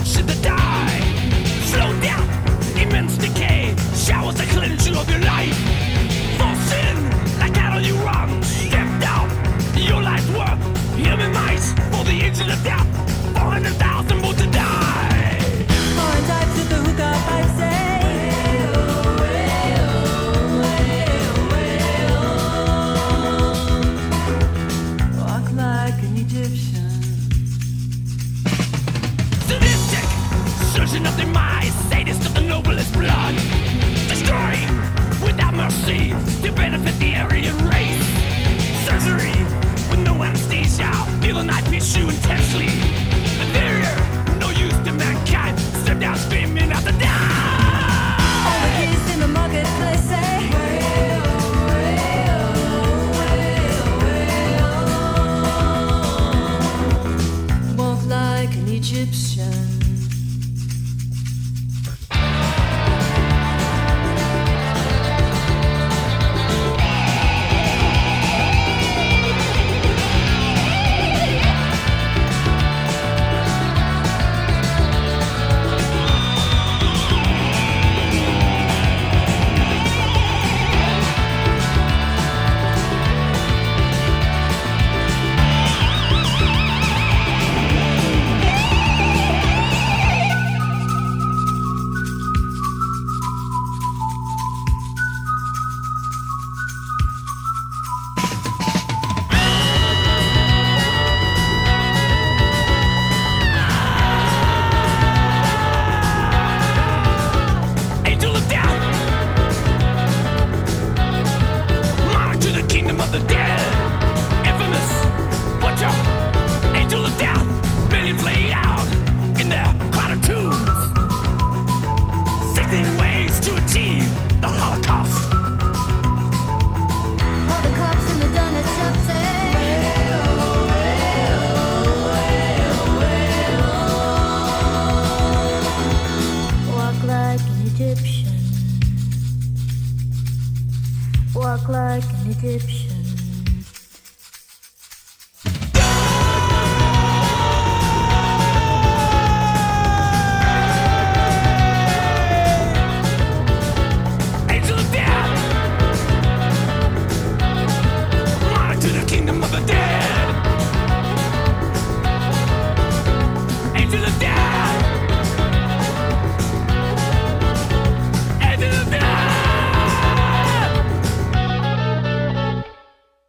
march in the die. Slow down, immense decay, showers the cleansing of your life. Forcing like cattle you run, step down, your life's work. Human mice for the agent of death, 400,000 more to die. Foreign types at the hookah, I say. Surgeon of the mind, sadist of the noblest blood, destroying without mercy to benefit the Aryan race. Surgery with no anesthesia, feel the knife pierce you intensely. Inferior, no use to mankind, step down screaming out the die. All the kids in the marketplace say. Walk like an Egyptian. Walk like an Egyptian. Angel of death, march to the kingdom of the dead. Angel of